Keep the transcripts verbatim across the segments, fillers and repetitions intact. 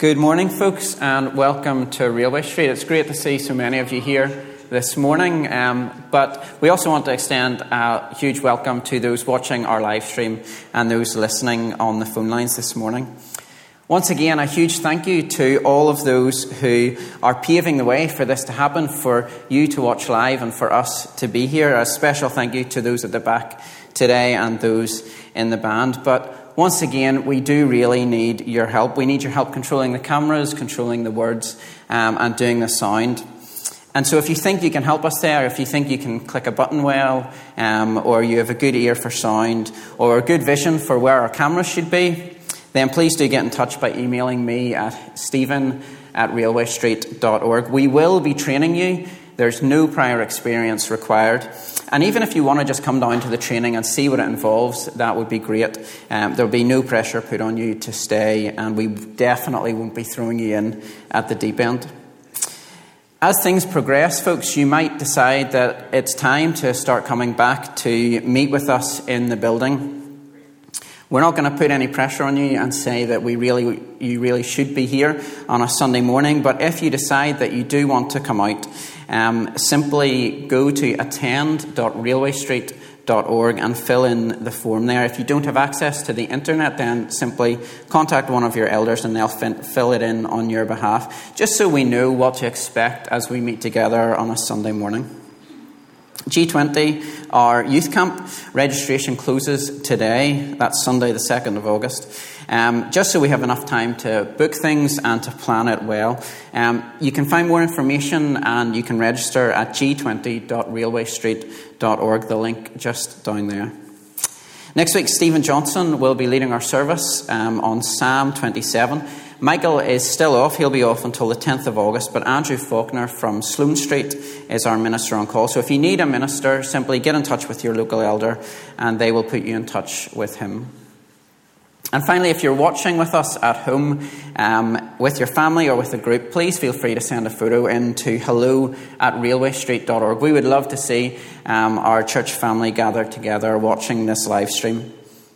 Good morning, folks, and welcome to Railway Street. It's great to see so many of you here this morning, um, but we also want to extend a huge welcome to those watching our live stream and those listening on the phone lines this morning. Once again, a huge thank you to all of those who are paving the way for this to happen, for you to watch live and for us to be here. A special thank you to those at the back today and those in the band. But once again, we do really need your help. We need your help controlling the cameras, controlling the words, um, and doing the sound. And so if you think you can help us there, if you think you can click a button well, um, or you have a good ear for sound, or a good vision for where our cameras should be, then please do get in touch by emailing me at stephen at railway street dot org. We will be training you. There's no prior experience required. And even if you want to just come down to the training and see what it involves, that would be great. Um, there'll be no pressure put on you to stay, and we definitely won't be throwing you in at the deep end. As things progress, folks, you might decide that it's time to start coming back to meet with us in the building. We're not going to put any pressure on you and say that we really, you really should be here on a Sunday morning. But if you decide that you do want to come out, um, simply go to attend dot railway street dot org and fill in the form there. If you don't have access to the internet, then simply contact one of your elders and they'll fin- fill it in on your behalf, just so we know what to expect as we meet together on a Sunday morning. G twenty, our youth camp, registration closes today. That's Sunday the second of August. Um, just so we have enough time to book things and to plan it well. Um, you can find more information and you can register at g twenty dot railway street dot org, the link just down there. Next week, Stephen Johnson will be leading our service um, on Psalm twenty-seven. Michael is still off. He'll be off until the tenth of August, but Andrew Faulkner from Sloane Street is our minister on call. So if you need a minister, simply get in touch with your local elder and they will put you in touch with him. And finally, if you're watching with us at home, um, with your family or with a group, please feel free to send a photo in to hello at railway street dot org. We would love to see um, our church family gathered together watching this live stream.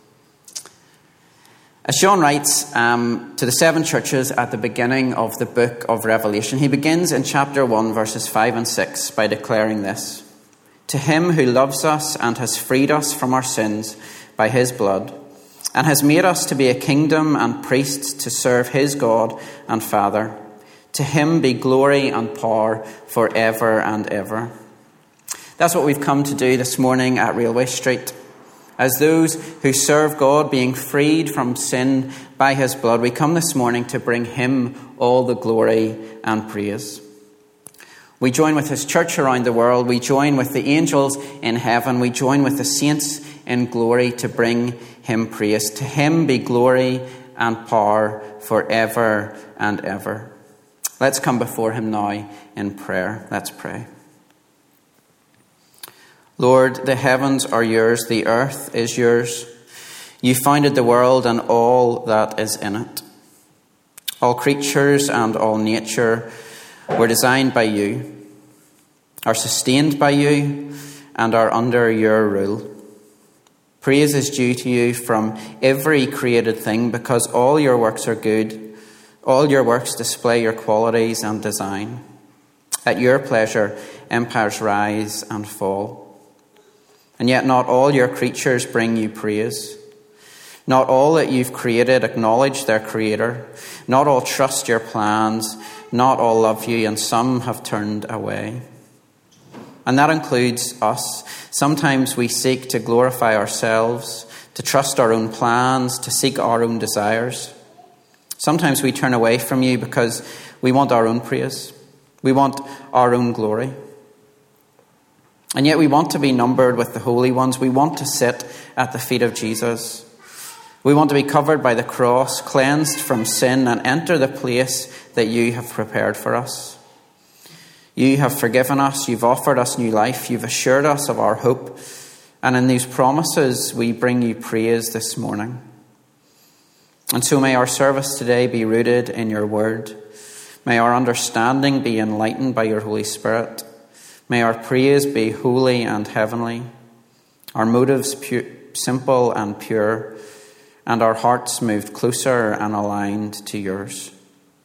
As John writes um, to the seven churches at the beginning of the book of Revelation, he begins in chapter one, verses five and six by declaring this: "To him who loves us and has freed us from our sins by his blood, and has made us to be a kingdom and priests to serve his God and Father, to him be glory and power forever and ever." That's what we've come to do this morning at Railway Street. As those who serve God, being freed from sin by his blood, we come this morning to bring him all the glory and praise. We join with his church around the world. We join with the angels in heaven. We join with the saints in glory to bring him praise. To him be glory and power forever and ever. Let's come before him now in prayer. Let's pray. Lord, the heavens are yours, the earth is yours. You founded the world and all that is in it. All creatures and all nature were designed by you, are sustained by you, and are under your rule. Praise is due to you from every created thing, because all your works are good. All your works display your qualities and design. At your pleasure, empires rise and fall. And yet not all your creatures bring you praise. Not all that you've created acknowledge their creator. Not all trust your plans. Not all love you, and some have turned away. And that includes us. Sometimes we seek to glorify ourselves, to trust our own plans, to seek our own desires. Sometimes we turn away from you because we want our own praise. We want our own glory. And yet we want to be numbered with the holy ones. We want to sit at the feet of Jesus. We want to be covered by the cross, cleansed from sin, and enter the place that you have prepared for us. You have forgiven us. You've offered us new life. You've assured us of our hope. And in these promises, we bring you praise this morning. And so may our service today be rooted in your word. May our understanding be enlightened by your Holy Spirit. May our praise be holy and heavenly, our motives pure, simple and pure, and our hearts moved closer and aligned to yours.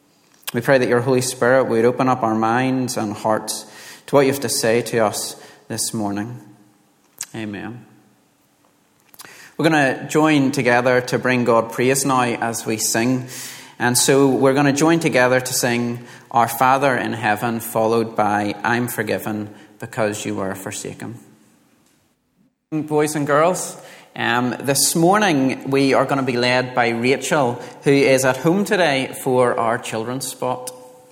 We pray that your Holy Spirit would open up our minds and hearts to what you have to say to us this morning. Amen. We're going to join together to bring God praise now as we sing. And so we're going to join together to sing Our Father in Heaven, followed by I'm Forgiven Because You Were Forsaken. Boys and girls, um, this morning we are going to be led by Rachel, who is at home today for our children's spot.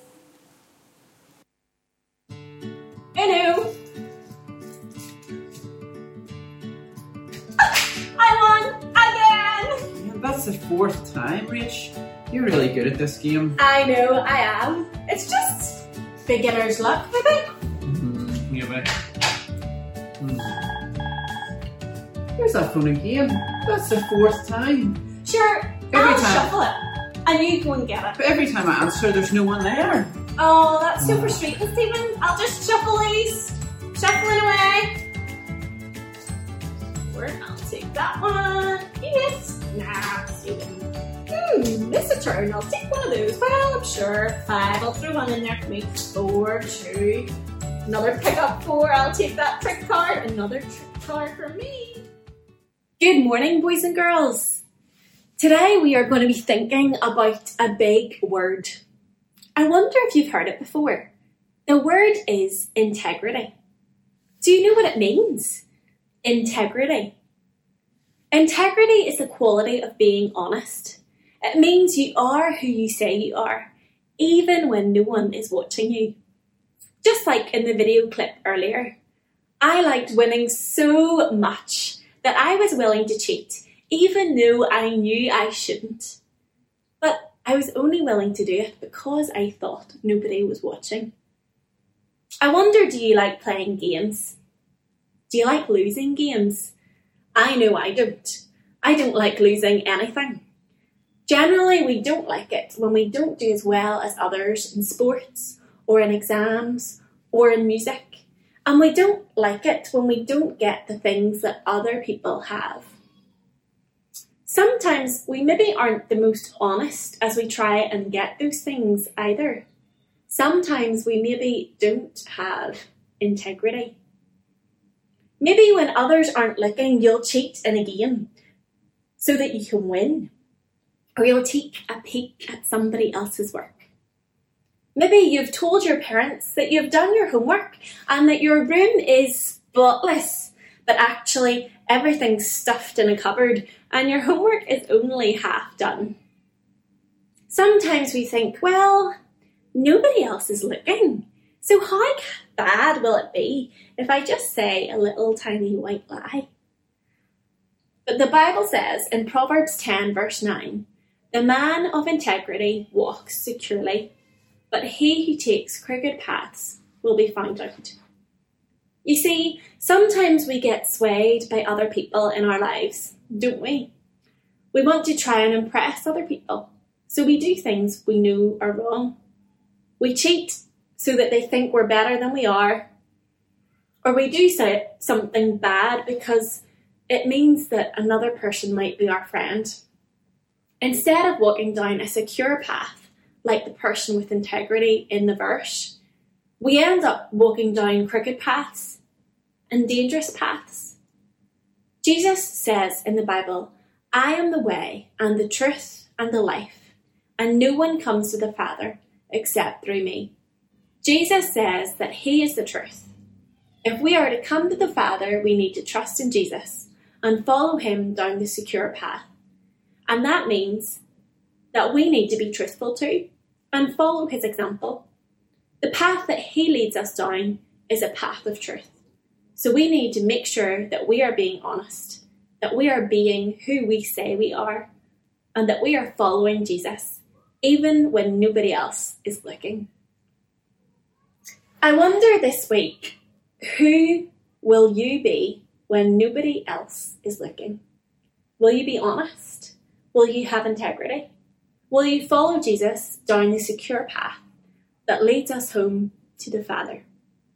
Hello. I won again. Yeah, that's the fourth time, Rach. You're really good at this game. I know, I am. It's just beginner's luck, maybe. Mm, maybe. Mm. Here's that phone again. That's the fourth time. Sure, Every I'll time. shuffle it. And you go and get it. But every time I answer, there's no one there. Oh, that's so frustrating, Stephen. I'll just shuffle these. Shuffle it away. Or I'll take that one. Yes. Nah, Stephen. Hmm, this a turn. I'll take one of those. Well, I'm sure. Five. I'll throw one in there for me. Four, two. Another pick up four. I'll take that trick card. Another trick card for me. Good morning, boys and girls. Today we are going to be thinking about a big word. I wonder if you've heard it before. The word is integrity. Do you know what it means? Integrity. Integrity is the quality of being honest. It means you are who you say you are, even when no one is watching you. Just like in the video clip earlier, I liked winning so much that I was willing to cheat, even though I knew I shouldn't. But I was only willing to do it because I thought nobody was watching. I wonder, do you like playing games? Do you like losing games? I know I don't. I don't like losing anything. Generally, we don't like it when we don't do as well as others in sports, or in exams, or in music. And we don't like it when we don't get the things that other people have. Sometimes we maybe aren't the most honest as we try and get those things either. Sometimes we maybe don't have integrity. Maybe when others aren't looking, you'll cheat in a game so that you can win. Or you'll take a peek at somebody else's work. Maybe you've told your parents that you've done your homework and that your room is spotless, but actually everything's stuffed in a cupboard and your homework is only half done. Sometimes we think, well, nobody else is looking, so how bad will it be if I just say a little tiny white lie? But the Bible says in Proverbs ten verse nine, the man of integrity walks securely, but he who takes crooked paths will be found out. You see, sometimes we get swayed by other people in our lives, don't we? We want to try and impress other people, so we do things we know are wrong. We cheat so that they think we're better than we are, or we do say something bad because it means that another person might be our friend. Instead of walking down a secure path, like the person with integrity in the verse, we end up walking down crooked paths and dangerous paths. Jesus says in the Bible, I am the way and the truth and the life, and no one comes to the Father except through me. Jesus says that he is the truth. If we are to come to the Father, we need to trust in Jesus and follow him down the secure path. And that means that we need to be truthful too and follow his example. The path that he leads us down is a path of truth. So we need to make sure that we are being honest, that we are being who we say we are, and that we are following Jesus, even when nobody else is looking. I wonder this week, who will you be when nobody else is looking? Will you be honest? Will you have integrity? Will you follow Jesus down the secure path that leads us home to the Father?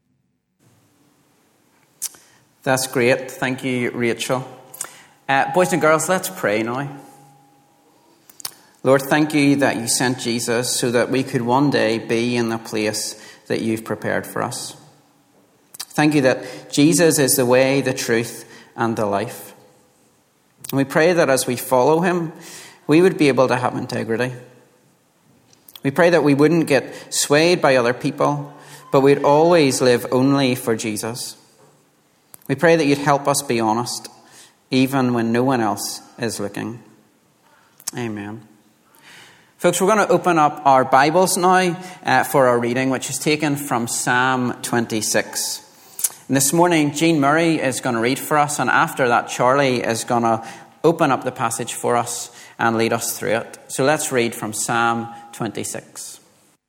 That's great. Thank you, Rachel. Uh, boys and girls, let's pray now. Lord, thank you that you sent Jesus so that we could one day be in the place that you've prepared for us. Thank you that Jesus is the way, the truth, and the life. And we pray that as we follow him, we would be able to have integrity. We pray that we wouldn't get swayed by other people, but we'd always live only for Jesus. We pray that you'd help us be honest, even when no one else is looking. Amen. Folks, we're going to open up our Bibles now uh, for our reading, which is taken from Psalm twenty-six. And this morning, Jean Murray is going to read for us, and after that, Charlie is going to open up the passage for us and lead us through it. So let's read from Psalm twenty-six.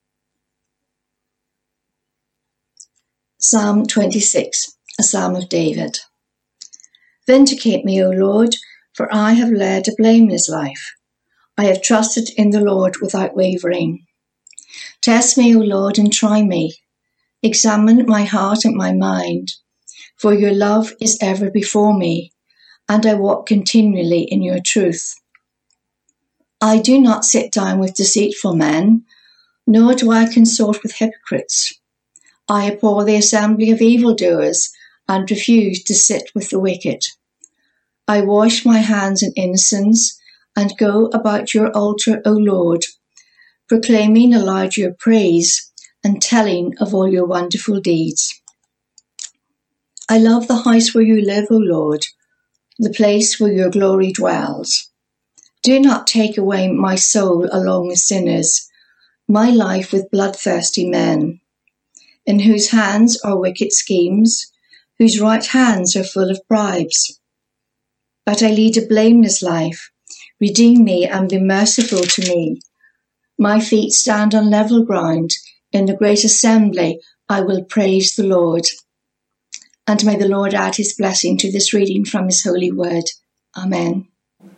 Psalm twenty-six, a Psalm of David. Vindicate me, O Lord, for I have led a blameless life. I have trusted in the Lord without wavering. Test me, O Lord, and try me. Examine my heart and my mind, for your love is ever before me, and I walk continually in your truth. I do not sit down with deceitful men, nor do I consort with hypocrites. I abhor the assembly of evildoers, and refuse to sit with the wicked. I wash my hands in innocence, and go about your altar, O Lord, proclaiming aloud your praise, and telling of all your wonderful deeds. I love the house where you live, O Lord, the place where your glory dwells. Do not take away my soul along with sinners, my life with bloodthirsty men, in whose hands are wicked schemes, whose right hands are full of bribes. But I lead a blameless life. Redeem me and be merciful to me. My feet stand on level ground. In the great assembly, I will praise the Lord. And may the Lord add his blessing to this reading from his holy word. Amen.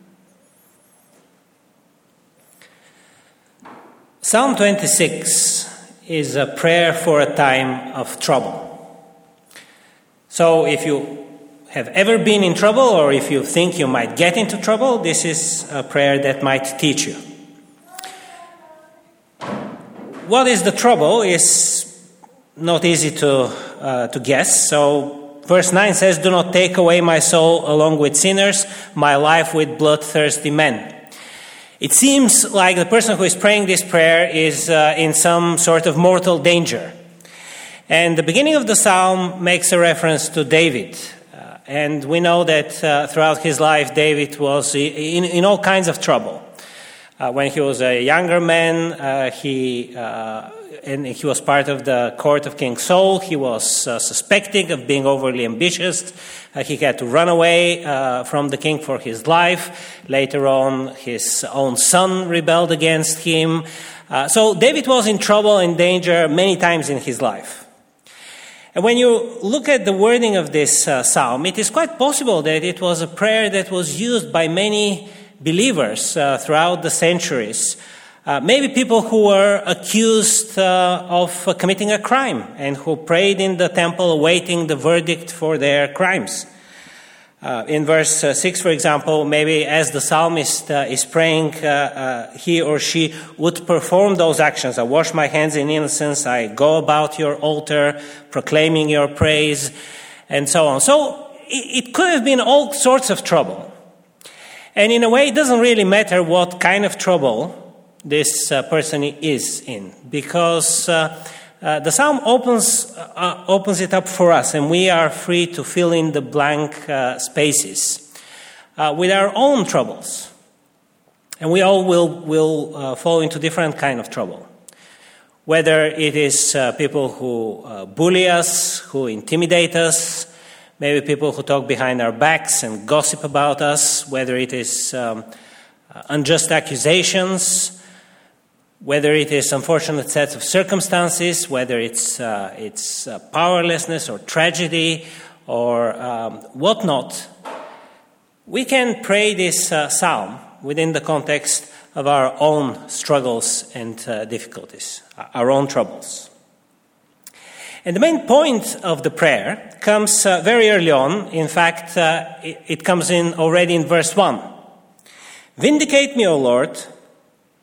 Psalm twenty-six is a prayer for a time of trouble. So if you have ever been in trouble, or if you think you might get into trouble, this is a prayer that might teach you. What is the trouble is not easy to uh, to guess. So verse nine says, "Do not take away my soul along with sinners, my life with bloodthirsty men." It seems like the person who is praying this prayer is uh, in some sort of mortal danger. And the beginning of the psalm makes a reference to David. Uh, and we know that uh, throughout his life, David was in, in all kinds of trouble. Uh, when he was a younger man, uh, he uh, and he was part of the court of King Saul. He was uh, suspecting of being overly ambitious. Uh, he had to run away uh, from the king for his life. Later on, his own son rebelled against him. Uh, so David was in trouble and danger many times in his life. And when you look at the wording of this uh, psalm, it is quite possible that it was a prayer that was used by many believers uh, throughout the centuries. Uh, maybe people who were accused uh, of uh, committing a crime and who prayed in the temple awaiting the verdict for their crimes. Uh, in verse uh, six, for example, maybe as the psalmist uh, is praying, uh, uh, he or she would perform those actions. I wash my hands in innocence, I go about your altar, proclaiming your praise, and so on. So it, it could have been all sorts of trouble. And in a way, it doesn't really matter what kind of trouble this uh, person is in, because uh, uh, the psalm opens uh, opens it up for us, and we are free to fill in the blank uh, spaces uh, with our own troubles. And we all will will uh, fall into different kind of trouble, whether it is uh, people who uh, bully us, who intimidate us, maybe people who talk behind our backs and gossip about us, whether it is um, unjust accusations, whether it is unfortunate sets of circumstances, whether it's uh, it's uh, powerlessness or tragedy or um, whatnot. We can pray this uh, psalm within the context of our own struggles and uh, difficulties, our own troubles. And the main point of the prayer comes uh, very early on. In fact, uh, it, it comes in already in verse one. Vindicate me, O Lord,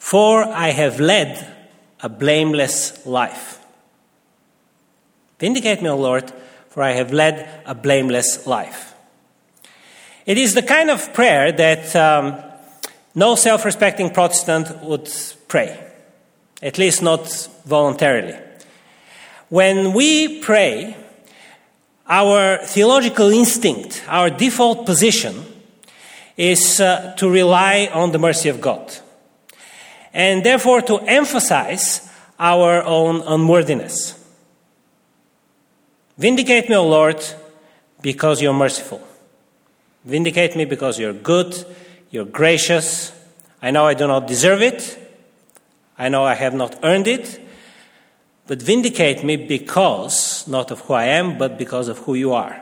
for I have led a blameless life. Vindicate me, O Lord, for I have led a blameless life. It is the kind of prayer that um, no self-respecting Protestant would pray, at least not voluntarily. When we pray, our theological instinct, our default position, is uh, to rely on the mercy of God, and therefore to emphasize our own unworthiness. Vindicate me, O Lord, because you're merciful. Vindicate me because you're good, you're gracious. I know I do not deserve it. I know I have not earned it. But vindicate me because, not of who I am, but because of who you are.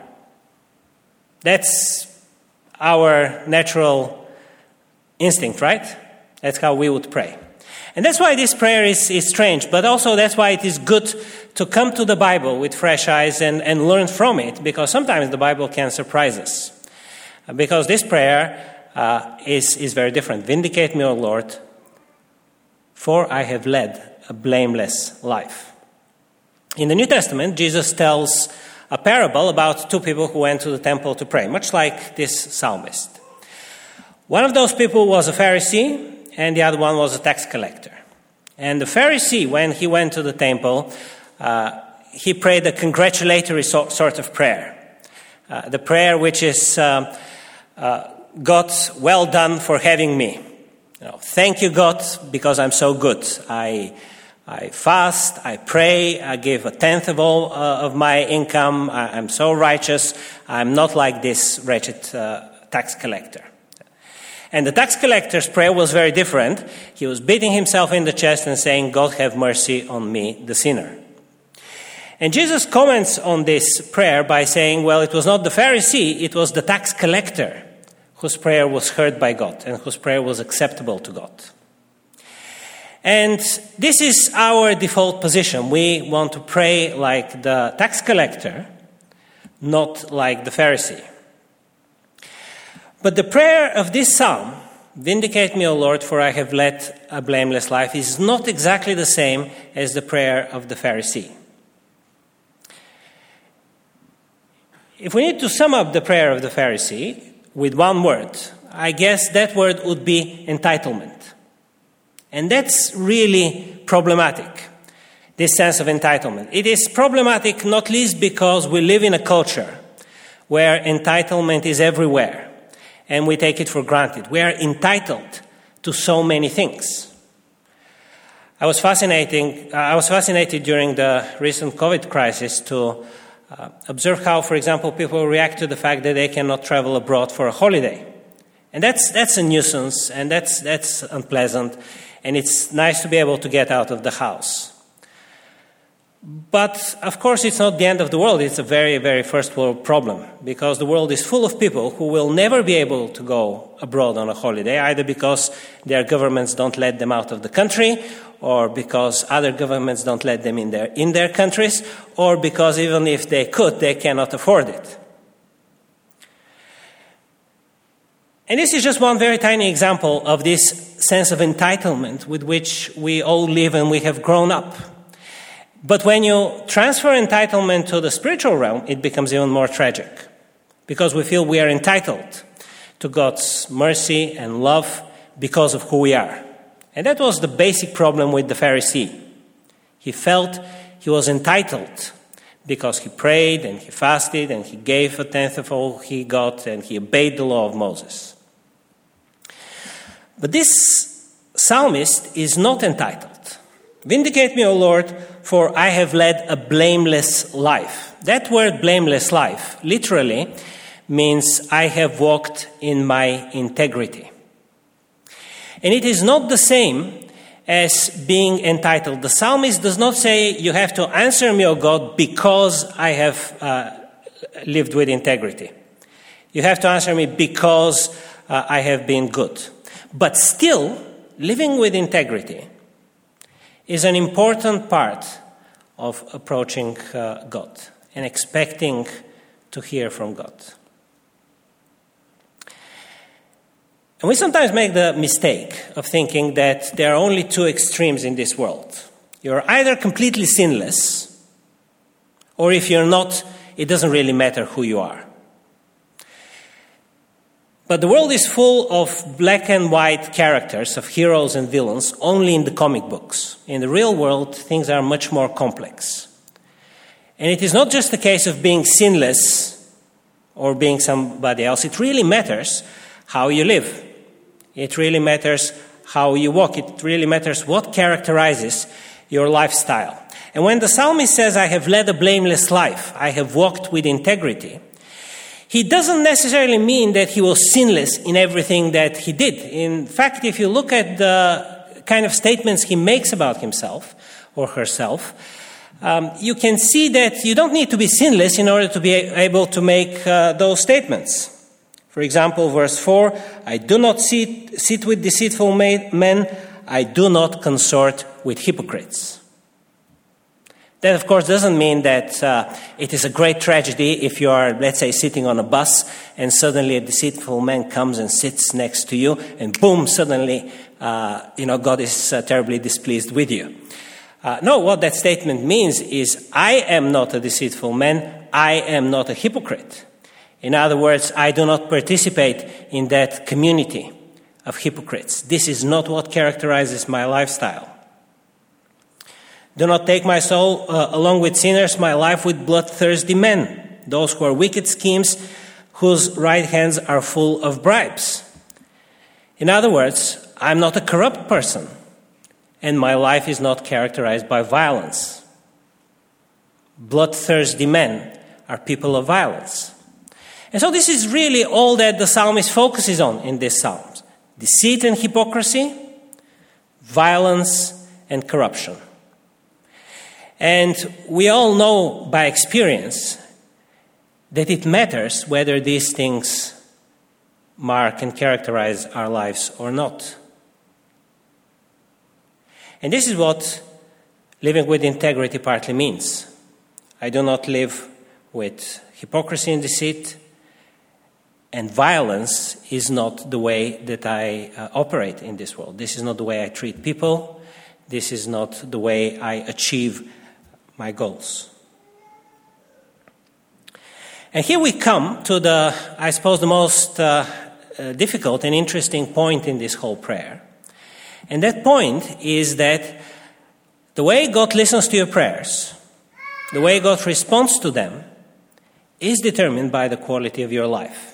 That's our natural instinct, right? That's how we would pray. And that's why this prayer is, is strange, but also that's why it is good to come to the Bible with fresh eyes and, and learn from it, because sometimes the Bible can surprise us. Because this prayer uh, is, is very different. Vindicate me, O Lord, for I have led a blameless life. In the New Testament, Jesus tells a parable about two people who went to the temple to pray, much like this psalmist. One of those people was a Pharisee, and the other one was a tax collector. And the Pharisee, when he went to the temple, uh, he prayed a congratulatory so- sort of prayer. Uh, the prayer which is, uh, uh, God, well done for having me. You know, thank you, God, because I'm so good. I I fast, I pray, I give a tenth of all uh, of my income. I, I'm so righteous. I'm not like this wretched uh, tax collector. And the tax collector's prayer was very different. He was beating himself in the chest and saying, God, have mercy on me, the sinner. And Jesus comments on this prayer by saying, well, it was not the Pharisee, it was the tax collector whose prayer was heard by God and whose prayer was acceptable to God. And this is our default position. We want to pray like the tax collector, not like the Pharisee. But the prayer of this psalm, vindicate me, O Lord, for I have led a blameless life, is not exactly the same as the prayer of the Pharisee. If we need to sum up the prayer of the Pharisee with one word, I guess that word would be entitlement. And that's really problematic, this sense of entitlement. It is problematic not least because we live in a culture where entitlement is everywhere and we take it for granted. We are entitled to so many things. I was fascinating. Uh, I was fascinated during the recent COVID crisis to uh, observe how, for example, people react to the fact that they cannot travel abroad for a holiday. And that's that's a nuisance, and that's that's unpleasant. And it's nice to be able to get out of the house. But, of course, it's not the end of the world. It's a very, very first world problem, because the world is full of people who will never be able to go abroad on a holiday, either because their governments don't let them out of the country, or because other governments don't let them in their, in their countries, or because even if they could, they cannot afford it. And this is just one very tiny example of this sense of entitlement with which we all live and we have grown up. But when you transfer entitlement to the spiritual realm, it becomes even more tragic, because we feel we are entitled to God's mercy and love because of who we are. And that was the basic problem with the Pharisee. He felt he was entitled because he prayed and he fasted and he gave a tenth of all he got and he obeyed the law of Moses. But this psalmist is not entitled. Vindicate me, O Lord, for I have led a blameless life. That word blameless life literally means I have walked in my integrity. And it is not the same as being entitled. The psalmist does not say, you have to answer me, O God, because I have uh, lived with integrity. You have to answer me because uh, I have been good. But still, living with integrity is an important part of approaching uh, God and expecting to hear from God. And we sometimes make the mistake of thinking that there are only two extremes in this world. You're either completely sinless, or if you're not, it doesn't really matter who you are. But the world is full of black and white characters, of heroes and villains, only in the comic books. In the real world, things are much more complex. And it is not just a case of being sinless or being somebody else. It really matters how you live. It really matters how you walk. It really matters what characterizes your lifestyle. And when the psalmist says, I have led a blameless life, I have walked with integrity, he doesn't necessarily mean that he was sinless in everything that he did. In fact, if you look at the kind of statements he makes about himself or herself, um, you can see that you don't need to be sinless in order to be able to make uh, those statements. For example, verse four, I do not sit, sit with deceitful men, I do not consort with hypocrites. That, of course, doesn't mean that uh, it is a great tragedy if you are, let's say, sitting on a bus and suddenly a deceitful man comes and sits next to you and boom, suddenly, uh, you know, God is uh, terribly displeased with you. Uh, no, what that statement means is I am not a deceitful man, I am not a hypocrite. In other words, I do not participate in that community of hypocrites. This is not what characterizes my lifestyle. Do not take my soul uh, along with sinners, my life with bloodthirsty men, those who are wicked schemes, whose right hands are full of bribes. In other words, I'm not a corrupt person, and my life is not characterized by violence. Bloodthirsty men are people of violence. And so this is really all that the psalmist focuses on in this psalm. Deceit and hypocrisy, violence and corruption. And we all know by experience that it matters whether these things mark and characterize our lives or not. And this is what living with integrity partly means. I do not live with hypocrisy and deceit, and violence is not the way that I uh, operate in this world. This is not the way I treat people. This is not the way I achieve my goals. And here we come to the, I suppose, the most uh, uh, difficult and interesting point in this whole prayer. And that point is that the way God listens to your prayers, the way God responds to them, is determined by the quality of your life.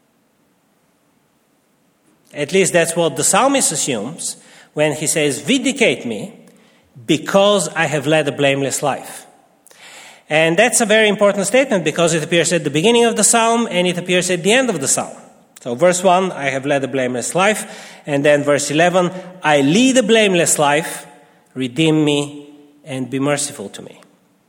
At least that's what the psalmist assumes when he says, vindicate me because I have led a blameless life. And that's a very important statement because it appears at the beginning of the psalm and it appears at the end of the psalm. So verse one, I have led a blameless life. And then verse eleven, I lead a blameless life, redeem me and be merciful to me.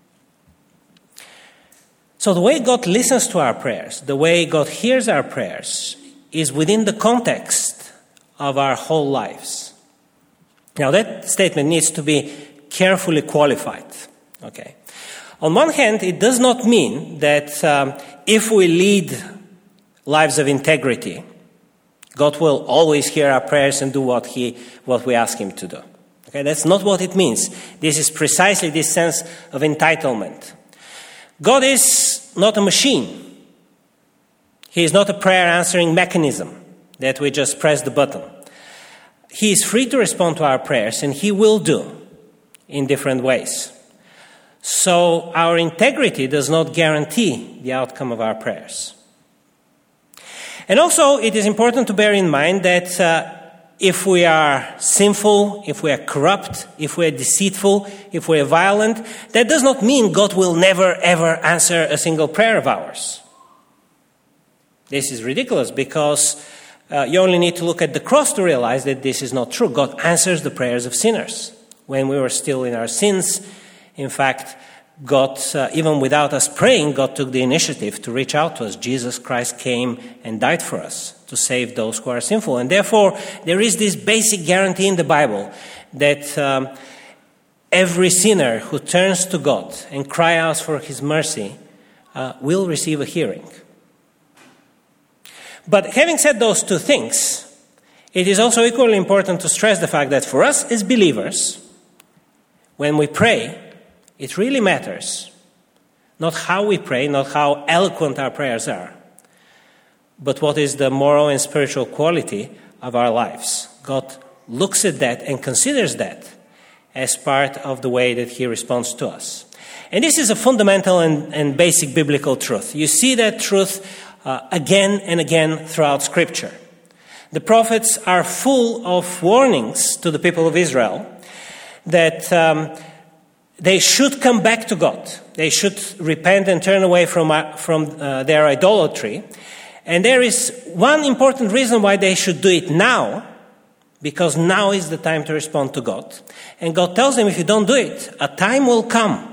So the way God listens to our prayers, the way God hears our prayers, is within the context of our whole lives. Now that statement needs to be carefully qualified. Okay. On one hand, it does not mean that um, if we lead lives of integrity, God will always hear our prayers and do what he, what we ask him to do. Okay, that's not what it means. This is precisely this sense of entitlement. God is not a machine. He is not a prayer answering mechanism that we just press the button. He is free to respond to our prayers, and he will do in different ways. So our integrity does not guarantee the outcome of our prayers. And also, it is important to bear in mind that uh, if we are sinful, if we are corrupt, if we are deceitful, if we are violent, that does not mean God will never, ever answer a single prayer of ours. This is ridiculous because uh, you only need to look at the cross to realize that this is not true. God answers the prayers of sinners. When we were still in our sins, in fact, God, uh, even without us praying, God took the initiative to reach out to us. Jesus Christ came and died for us to save those who are sinful. And therefore, there is this basic guarantee in the Bible that um, every sinner who turns to God and cries out for his mercy uh, will receive a hearing. But having said those two things, It is also equally important to stress the fact that for us as believers, when we pray, it really matters. Not how we pray, not how eloquent our prayers are, but what is the moral and spiritual quality of our lives. God looks at that and considers that as part of the way that he responds to us. And this is a fundamental and, and basic biblical truth. You see that truth uh, again and again throughout Scripture. The prophets are full of warnings to the people of Israel that um, they should come back to God. They should repent and turn away from, uh, from uh, their idolatry. And there is one important reason why they should do it now, because now is the time to respond to God. And God tells them, if you don't do it, a time will come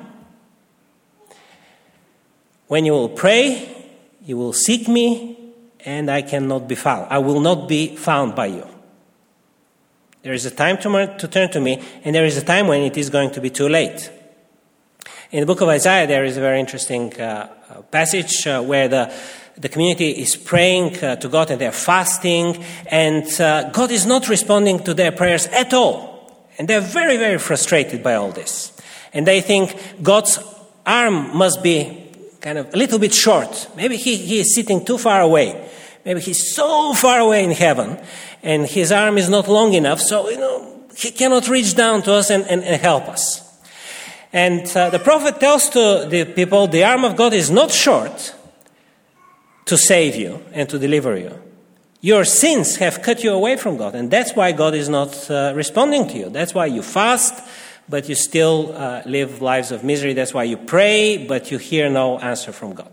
when you will pray, you will seek me, and I cannot be found. I will not be found by you. There is a time to, to turn to me, and there is a time when it is going to be too late. In the book of Isaiah, there is a very interesting uh, passage uh, where the, the community is praying uh, to God, and they're fasting, and uh, God is not responding to their prayers at all. And they're very, very frustrated by all this. And they think God's arm must be kind of a little bit short. Maybe he, he is sitting too far away. Maybe he's so far away in heaven, and his arm is not long enough, so, you know, he cannot reach down to us and, and, and help us. And uh, the prophet tells to the people, the arm of God is not short to save you and to deliver you. Your sins have cut you away from God, and that's why God is not uh, responding to you. That's why you fast, but you still uh, live lives of misery. That's why you pray, but you hear no answer from God.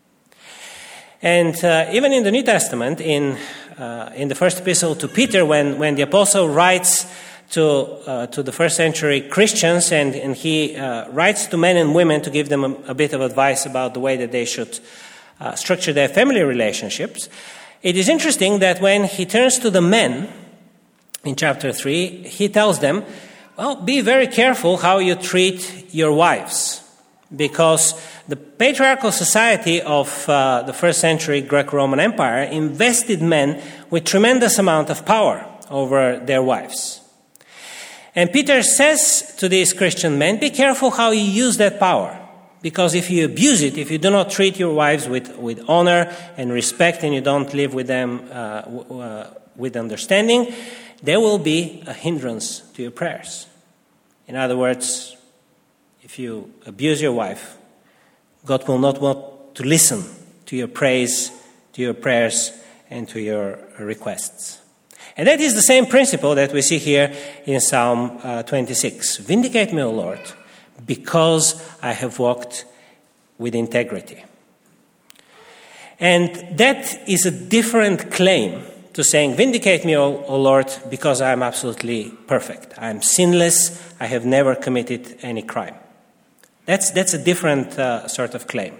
And uh, even in the New Testament, in uh, in the first epistle to Peter, when, when the apostle writes to uh, to the first century Christians, and, and he uh, writes to men and women to give them a, a bit of advice about the way that they should uh, structure their family relationships, it is interesting that when he turns to the men in chapter three, he tells them, well, be very careful how you treat your wives, because the patriarchal society of uh, the first century Greco-Roman Empire invested men with tremendous amount of power over their wives. And Peter says to these Christian men, be careful how you use that power, because if you abuse it, if you do not treat your wives with, with honor and respect, and you don't live with them uh, w- uh, with understanding, there will be a hindrance to your prayers. In other words, if you abuse your wife, God will not want to listen to your praise, to your prayers, and to your requests. And that is the same principle that we see here in Psalm uh, twenty-six. Vindicate me, O Lord, because I have walked with integrity. And that is a different claim to saying, vindicate me, O, o Lord, because I am absolutely perfect. I am sinless. I have never committed any crime. That's, that's a different uh, sort of claim.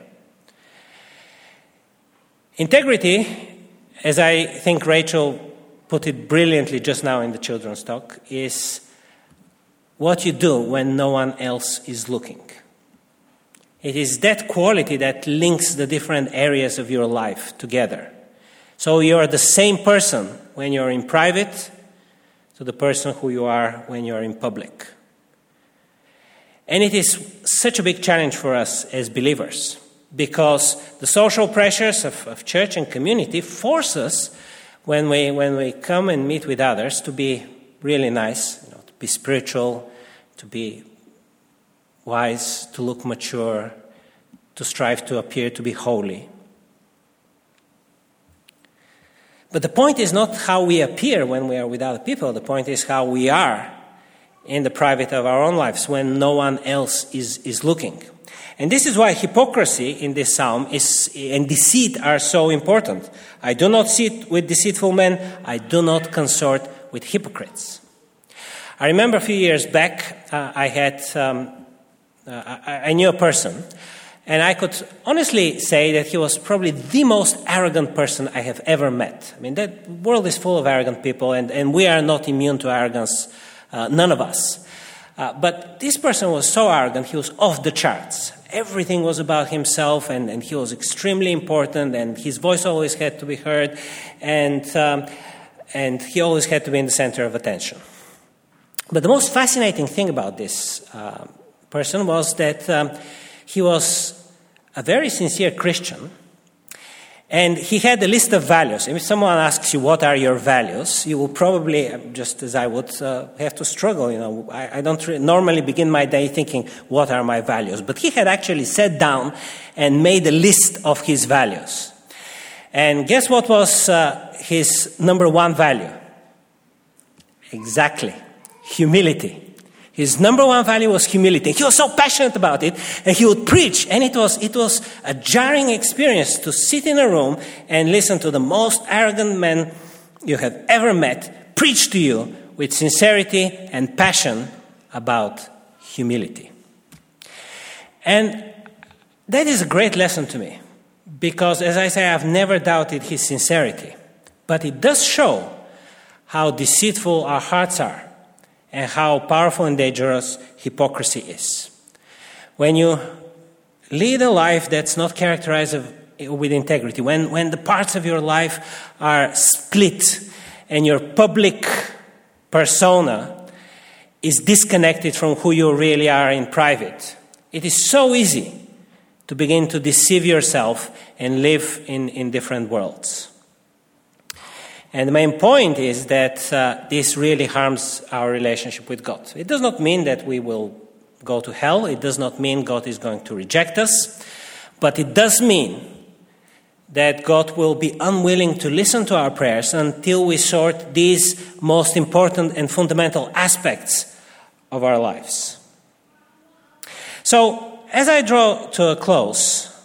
Integrity, as I think Rachel put it brilliantly just now in the children's talk, is what you do when no one else is looking. It is that quality that links the different areas of your life together. So you are the same person when you're in private to the person who you are when you're in public. And it is such a big challenge for us as believers, because the social pressures of, of church and community force us, when we when we come and meet with others, to be really nice, you know, to be spiritual, to be wise, to look mature, to strive to appear to be holy. But the point is not how we appear when we are with other people. The point is how we are in the private of our own lives when no one else is, is looking. And this is why hypocrisy in this psalm is, and deceit are so important. I do not sit with deceitful men. I do not consort with hypocrites. I remember a few years back, uh, I had, um, uh, I, I knew a person, and I could honestly say that he was probably the most arrogant person I have ever met. I mean, that world is full of arrogant people, and, and we are not immune to arrogance, uh, none of us. Uh, but this person was so arrogant, he was off the charts. Everything was about himself, and, and he was extremely important, and his voice always had to be heard. And um, and he always had to be in the center of attention. But the most fascinating thing about this uh, person was that um, he was a very sincere Christian, and he had a list of values. If someone asks you, what are your values, you will probably, just as I would, uh, have to struggle. You know, I, I don't re- normally begin my day thinking, what are my values? But he had actually sat down and made a list of his values. And guess what was uh, his number one value? Exactly. Humility. His number one value was humility. He was so passionate about it, and he would preach, and it was it was a jarring experience to sit in a room and listen to the most arrogant man you have ever met preach to you with sincerity and passion about humility. And that is a great lesson to me, because, as I say, I've never doubted his sincerity. But it does show how deceitful our hearts are, and how powerful and dangerous hypocrisy is. When you lead a life that's not characterized with integrity, when, when the parts of your life are split and your public persona is disconnected from who you really are in private, it is so easy to begin to deceive yourself and live in, in different worlds. And the main point is that uh, this really harms our relationship with God. It does not mean that we will go to hell. It does not mean God is going to reject us. But it does mean that God will be unwilling to listen to our prayers until we sort these most important and fundamental aspects of our lives. So, as I draw to a close,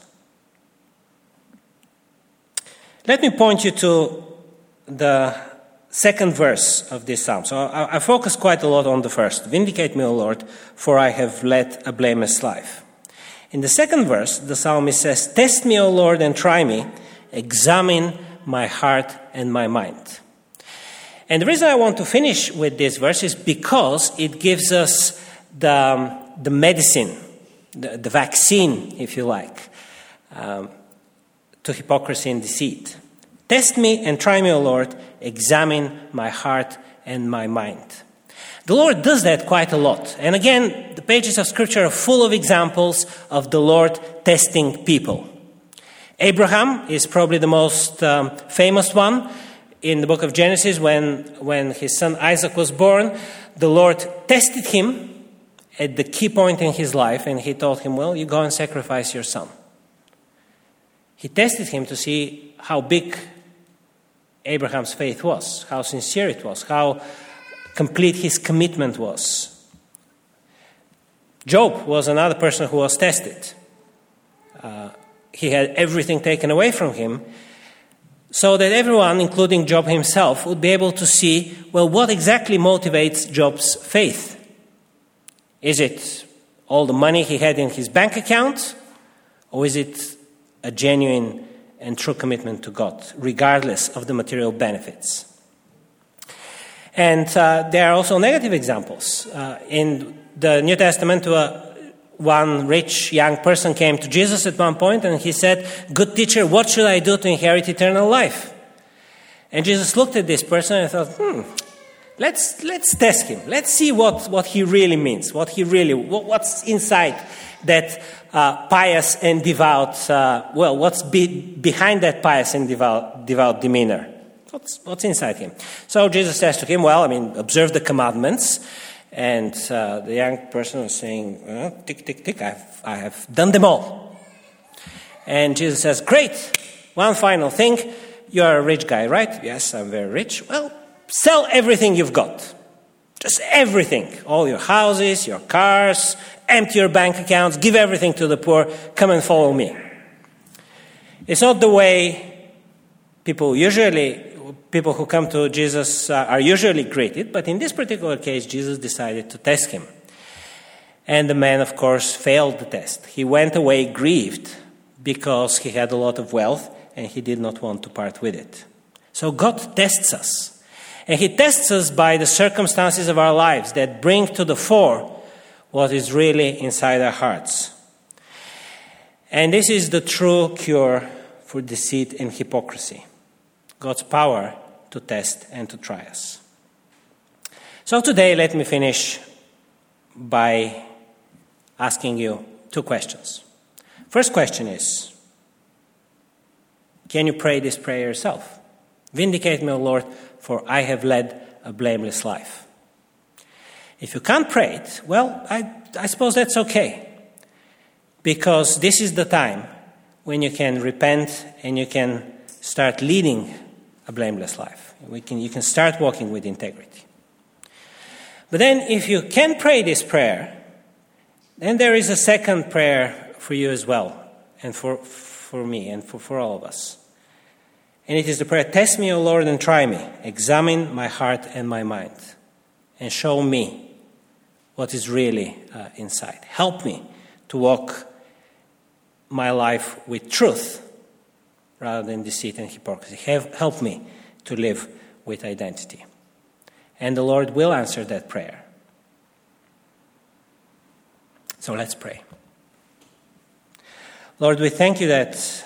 let me point you to the second verse of this psalm. So I, I focus quite a lot on the first. Vindicate me, O Lord, for I have led a blameless life. In the second verse, the psalmist says, test me, O Lord, and try me. Examine my heart and my mind. And the reason I want to finish with this verse is because it gives us the, um, the medicine, the, the vaccine, if you like, um, to hypocrisy and deceit. Test me and try me, O Lord. Examine my heart and my mind. The Lord does that quite a lot. And again, the pages of Scripture are full of examples of the Lord testing people. Abraham is probably the most um, famous one. In the book of Genesis, when, when his son Isaac was born, the Lord tested him at the key point in his life, and he told him, well, you go and sacrifice your son. He tested him to see how big Abraham's faith was, how sincere it was, how complete his commitment was. Job was another person who was tested. Uh, he had everything taken away from him, so that everyone, including Job himself, would be able to see, well, what exactly motivates Job's faith? Is it all the money he had in his bank account, or is it a genuine and true commitment to God, regardless of the material benefits? And uh, there are also negative examples. Uh, in the New Testament, uh, one rich young person came to Jesus at one point and he said, good teacher, what should I do to inherit eternal life? And Jesus looked at this person and thought, hmm, let's let's test him. Let's see what, what he really means, what he really, what, what's inside that uh, pious and devout, uh, well, what's be, behind that pious and devout, devout demeanor? What's, what's inside him? So Jesus says to him, well, I mean, observe the commandments. And uh, the young person was saying, well, tick, tick, tick, I've, I have done them all. And Jesus says, great, one final thing. You're a rich guy, right? Yes, I'm very rich. Well, sell everything you've got. Just everything. All your houses, your cars, empty your bank accounts, give everything to the poor, come and follow me. It's not the way people usually, people who come to Jesus uh, are usually greeted, but in this particular case, Jesus decided to test him. And the man, of course, failed the test. He went away grieved because he had a lot of wealth and he did not want to part with it. So God tests us. And he tests us by the circumstances of our lives that bring to the fore what is really inside our hearts. And this is the true cure for deceit and hypocrisy. God's power to test and to try us. So today, let me finish by asking you two questions. First question is, can you pray this prayer yourself? Vindicate me, O Lord, for I have led a blameless life. If you can't pray it, well, I, I suppose that's okay. Because this is the time when you can repent and you can start leading a blameless life. We can, you can start walking with integrity. But then if you can pray this prayer, then there is a second prayer for you as well, and for, for me and for, for all of us. And it is the prayer, test me, O Lord, and try me. Examine my heart and my mind, and show me what is really uh, inside. Help me to walk my life with truth rather than deceit and hypocrisy. Have, help me to live with identity. And the Lord will answer that prayer. So let's pray. Lord, we thank you that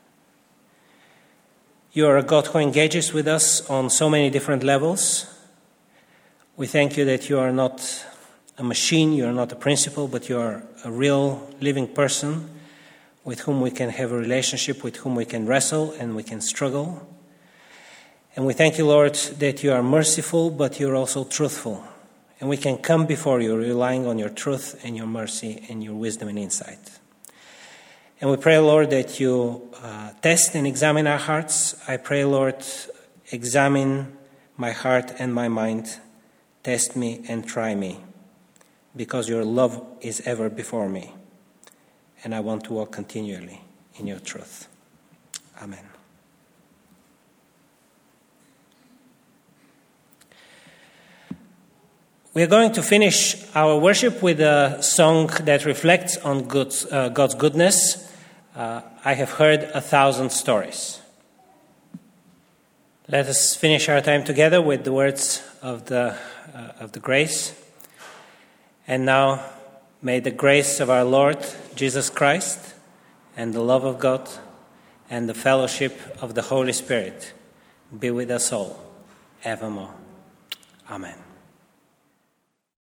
you are a God who engages with us on so many different levels. We thank you that you are not a machine, you are not a principle, but you are a real living person with whom we can have a relationship, with whom we can wrestle and we can struggle. And we thank you, Lord, that you are merciful, but you're also truthful. And we can come before you relying on your truth and your mercy and your wisdom and insight. And we pray, Lord, that you uh, test and examine our hearts. I pray, Lord, examine my heart and my mind. Test me and try me, because your love is ever before me. And I want to walk continually in your truth. Amen. We are going to finish our worship with a song that reflects on God's, uh, God's goodness. Uh, I have heard a thousand stories. Let us finish our time together with the words of the, uh, of the grace. And now, may the grace of our Lord Jesus Christ and the love of God and the fellowship of the Holy Spirit be with us all evermore. Amen.